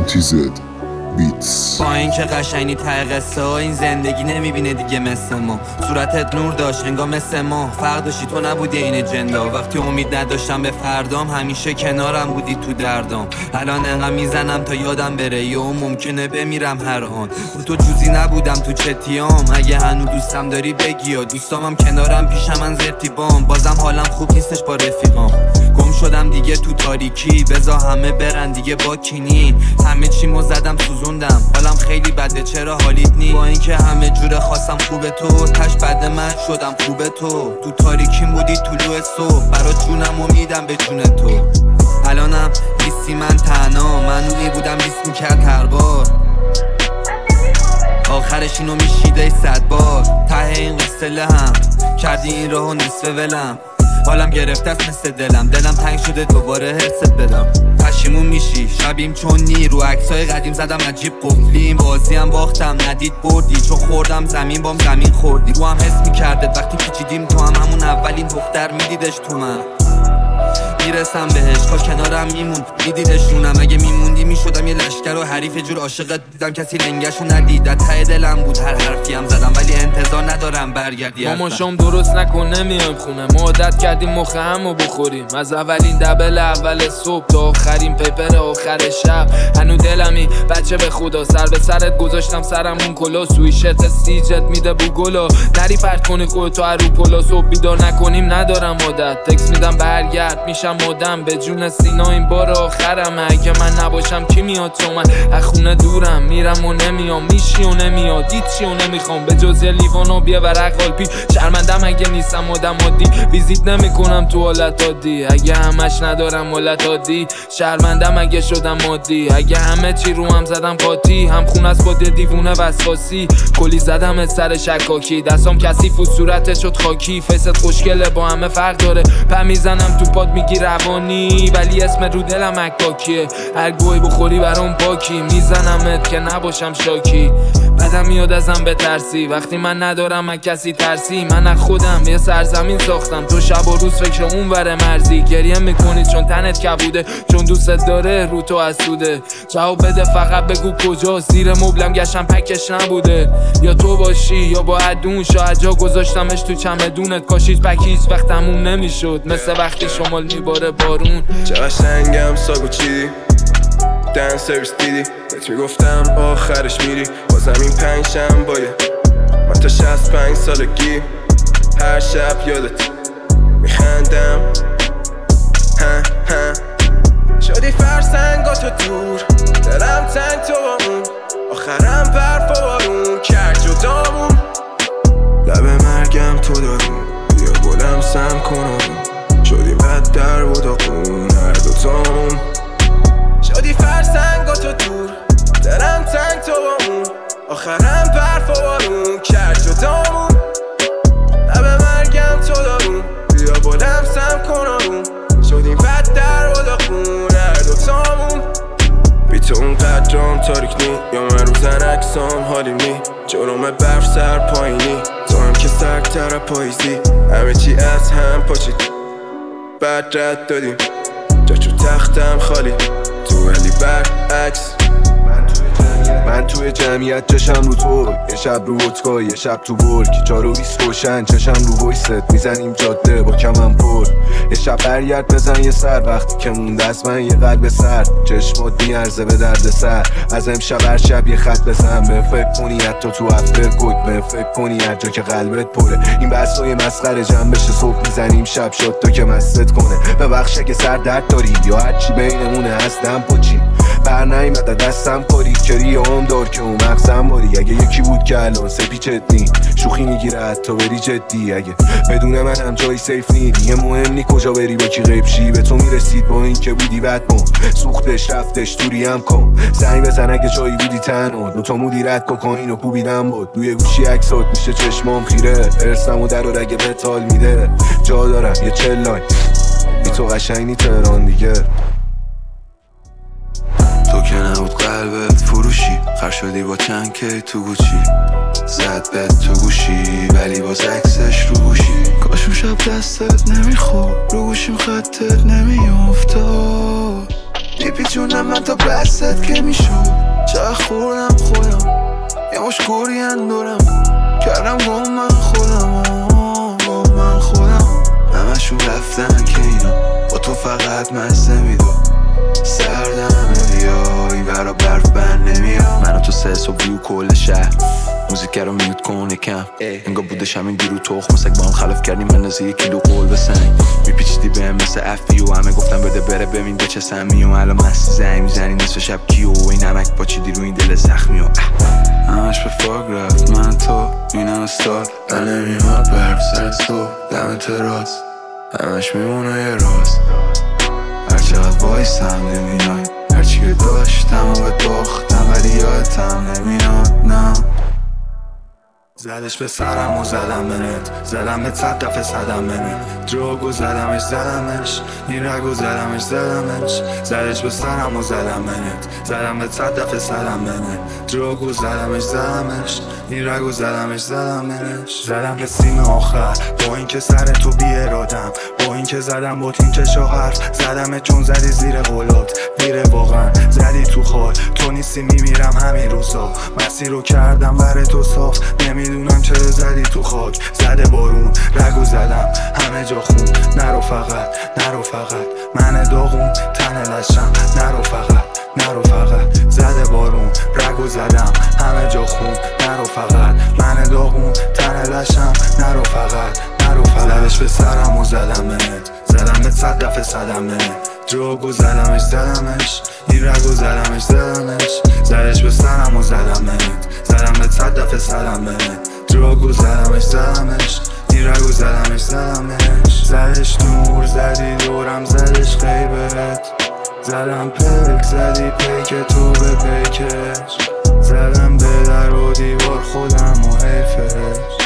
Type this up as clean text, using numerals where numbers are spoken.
MTZ بیتس. با اینکه قشنگی ته قصه ها این زندگی نمیبینه دیگه مثل ما. صورتت نور داشت انگار مثل ما، فرق داشتی تو نبودی این جندا. وقتی امید نداشتم به فردام همیشه کنارم بودی تو دردام. الان انقدر میزنم تا یادم بره یا ممکنه بمیرم هر آن. تو جوزی نبودم تو چتیام، اگه هنوز دوستم داری بگی یا دوستامم کنارم پیش من زرتیبام. بازم حالم خوب نیستش با رفیقام، گم شدم دیگه تو تاریکی. بزا همه برن دیگه با کینی، همه چیمو زدم سوزوندم. حالم خیلی بده چرا حالیت نی؟ با اینکه همه جوره خواستم خوبه تو، تش بد من شدم خوبه تو تاریکیم بودی طلوع صبح. برات جونم و میدم به جون تو. الانم بیستی من تنها، من اونی بودم بیست میکرد هر بار. آخرش اینو میشیده 100 بار. ته این قصه هم کردی این راهو نصف ولم. حالم گرفته است مثل دلم تنگ شده دوباره هرست بدم. پشیمون میشی شبیم چون نی رو عکسای قدیم زدم عجیب قفلیم. بازیم باختم ندید بردی، چون خوردم زمین بام زمین خوردی. رو هم حس میکرده وقتی پیچیدیم تو هم همون اولین دختر میدیدش تو من. میرسم بهش کاش کنارم میمون میدیدشونم. اگه میموندی میشدم یه لشکر و حریف جور عاشقت دیدم کسی لنگشو ندید. ته دلم بود هر حرفی هم زدم ولی انتظار ندارم برگردی. مامان شام درست نکن نمیایم خونه، ما عادت کردیم مخ همو بخوریم. از اولین دبل اول صبح تا آخرین پیپر آخر شب. هنو دلمی بچه به خدا سر به سرت گذاشتم سرمون کلا. سویشت سیجت میده بو گلا، نری پرت کنی خودتو رو پلا. صبح بیدار نکنیم ندارم عادت، تکس میدم برگرد میشم مادم. به جون سینا این بار آخرم، اگه من نباشم کی میاد؟ چون من از خونه دورم میرم و نمیام، میشی و نمیاد هیچی و نمیخوام به جز یه لیوان و بیا ورق قلبی. شرمندم اگه نیستم آدم عادی، ویزیت نمیکنم تو حالت عادی. اگه همش ندارم حالت عادی، شرمندم اگه شدم عادی. اگه همه چی رو هم زدم قاطی، هم خونه است با دیوونه وسواسی. کلی زدم از سر شکاکی، دستام کثیف و صورتت شد خاکی. فیست خوشگله با همه فرق داره، پا میزنم تو پاد میگی روانی ولی اسم رو دلم عکاکیه. هر گوی بخوری برام پاکی، میزنمت که نباشم شاکی. بدم میاد ازم بترسی وقتی من ندارم از کسی ترسی. من از خودم یه سرزمین ساختم، تو شب و روز فکر اون ور مرزی. گریه میکنی چون تنت کبوده، چون دوستت داره رو تو اسوده. جواب بده فقط بگو کجا، زیر مبلم گشتم پکش نبوده. یا تو باشی یا با عدون، شاید جا گذاشتمش تو چمدونت. کاشیت پک هیچ وقت تموم نمیشد، مثل وقتی شمال میباره بارون. چقدر سنگم ساگو چیدی دن سرویس دیدی، بهت میگفتم آخرش میری. بازم این 5 شنبه‌یه من تا 65 سالگی هر شب یادت میخندم. شدی فرسنگاتو دور، دلم تنگ تو با اون. آخرم برف و بارون کرد جدامون. لب مرگم تو دارون، بیا گلم سم کن. شدیم بد در و داغون هر دوتامون. شدی فرسنگاتو دور، دلم تنگ تو با اون. آخرم برف و بارون کرد جدامون. لب مرگم تو دارون، بیا بلم سم کن. شدیم بد در و داغون هر دوتامون. بی تو اون قدرام تاریک نی، یا من روزن اکسام حالیم نی. جرم برف سر پایینی، تو هم که سرکتر پاییزی. همه چی از هم پاچید، بعد رد دادیم جا چو تختم خالی. تو ولی برعکس من توی جمعیت چشم رو تو، یه شب رو ودکا یه شب تو برگ. 4 و 20 روشن چشم رو ویست، میزنیم جاده با کمم پر. یه شب برگرد بزن یه سر، وقتی که مونده از من یه قلب سر. چشمات میارزه به درد سر، از امشب هر شب یه خط بزن. به فکر کنی حتی تو هفته کوک، به فکر کنی هر جا که قلبت پره. این بحثای مسخره جمع بشه صبح میزنیم شب شد تا که مستت کنه. ببخش اگه سر درد داری یا هرچی بینمونه هستم پاچی. بر نیمده دستم کاری کری هم دار که اون مغزم باری. اگه یکی بود که الان سپیچت نی، شوخی میگیره حتی بری جدی. اگه بدون من هم جایی سیف نی، دیگه مهم نی کجا بری با کی غیب شی. به تو میرسید با این که بودی بدمون، سوختش رفتش دوری هم کن. زنگ بزن اگه جایی بودی تنها، دوتا مدیرت کوکائین و کوبیدم بود. روی گوشی عکسات میشه چشمام خیره، ارسم و در و رگه بتال میده. جا دارم یه 40 لاین بی تو قشنگ نی تهران دیگه. تو که نبود قلبت فروشی، خر شدی با چند کی تو گوچی. زد بهت تو گوشی ولی باز عکسش رو گوشی. کاش اون شب دستت نمیخورد، رو گوشیم خطت نمیافتاد. میپیچونم من تا بست که میشد چه خوردم خودم یه مش گورین دورم کردم گم من خودم همشون رفتن که اینا با تو فقط مزه میدو سردم بیا این برا برف بند نمیام من و تو سس و ویو کل شهر موزیک رو میوت کن یکم انگار بودش همین دیرو تخم مسک با هم خلاف کردیم اندازه 1 کیلو قول بسنگ میپیچیدی بهم مثل افی و همه گفتم بده بره ببین به چه سمی و الان مستی زنگ میزنی نصف شب کیو و این نمک پاچیدی رو این دل زخمی و همش به فاگ رفت من تو اینم استار من نمیماد برف سر تو دم تراس همش میمونه یه راز هرچقدر بایستم نمیای هرچی که داشتم و به باختم ولی یادتم نمیاد نه زدش به سرم و زدم بنت زدم به 100 دفعه صدم بنت دروگو زدمش این رگو زدمش زدش به سرم و زدم بنت زدم به 100 دفعه صدم بنت دروگو زدمش این رگو زدمش زدم به سیم آخر با اینکه سر تو بی ارادم با اینکه زدم با تین چشا حرف زدم چون زدی زیر قولات دیره واقعا زدی تو خال تو نیستی میمیرم همین روزا مسیر رو کردم بر تو صاف نمیدونم چرا زدی تو خاک زده بارون رگو زدم همه جا خون نرو فقط من داغون تن لشم نرو فقط زده بارون رگو زدم همه جا خون نرو فقط من داغون تن لشم نرو فقط زدش به سرم و زدم بنت زدم به 100 دفعه صدم بنت دروگو زدمش این رگو زدمش زدش به سرم و زدم بنت زدم به 100 دفعه صدم بنت دروگو زدمش این رگو زدمش زدش نور زدی دورم زدش غیبت زدم پلک زدی پیک تو به پیکش زدم به در و دیوار خودم و حیفش